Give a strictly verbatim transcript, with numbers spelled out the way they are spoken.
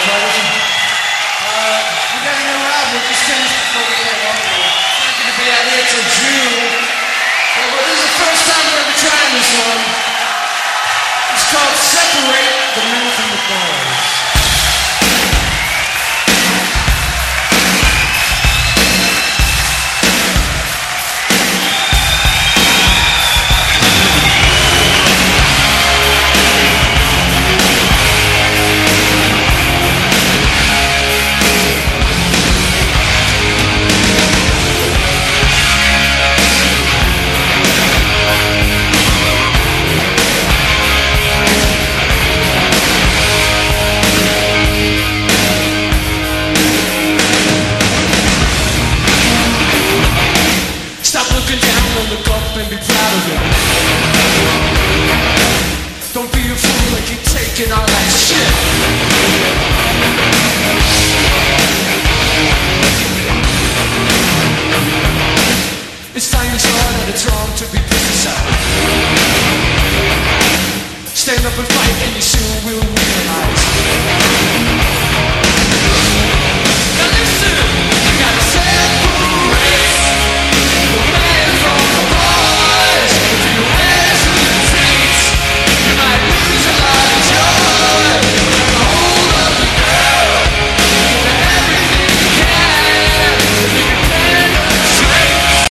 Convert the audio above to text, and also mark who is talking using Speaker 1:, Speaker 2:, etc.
Speaker 1: Fighters. Uh, we got a new album. We just finished before we came on. We're not going to be out here till June. But this is the first time we're ever trying this one. It's called Separate the Man from the Ball.